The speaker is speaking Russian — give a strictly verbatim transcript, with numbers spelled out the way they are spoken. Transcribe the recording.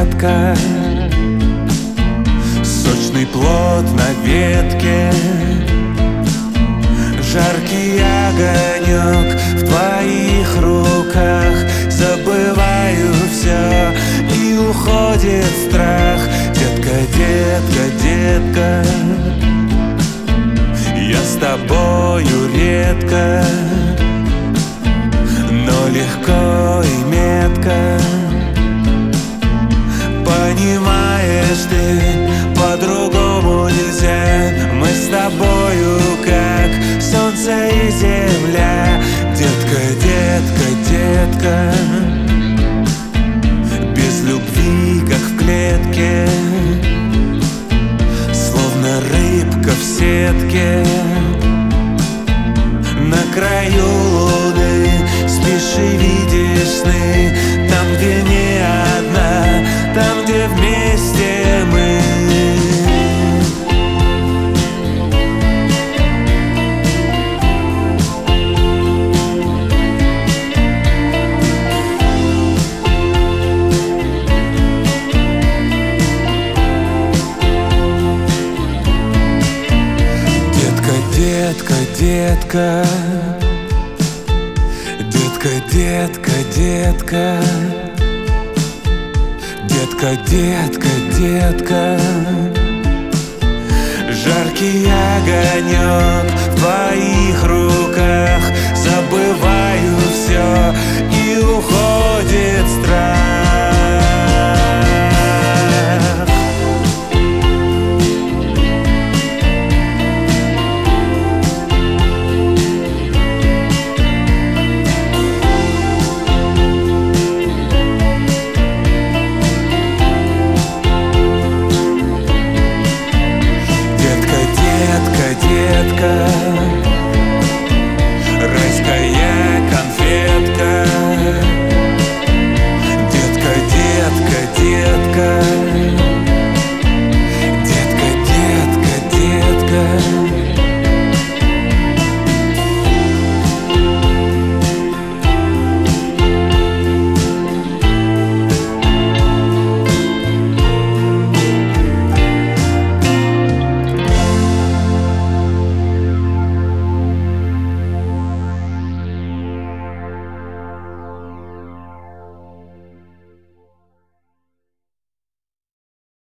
детка. Сочный плод на ветке, жаркий огонек в твоих руках. Забываю все, и уходит страх. Детка, детка, детка, я с тобою редко, но легко и метко. Понимаешь ты, по-другому нельзя. Мы с тобою как солнце и земля. Детка, детка, детка, без любви, как в клетке, словно рыбка в сетке. На краю луны спишь и видишь сны. Там, где не одна, там, где вместе мы. Детка, детка, детка, детка, детка, детка, детка, детка, жаркий огонек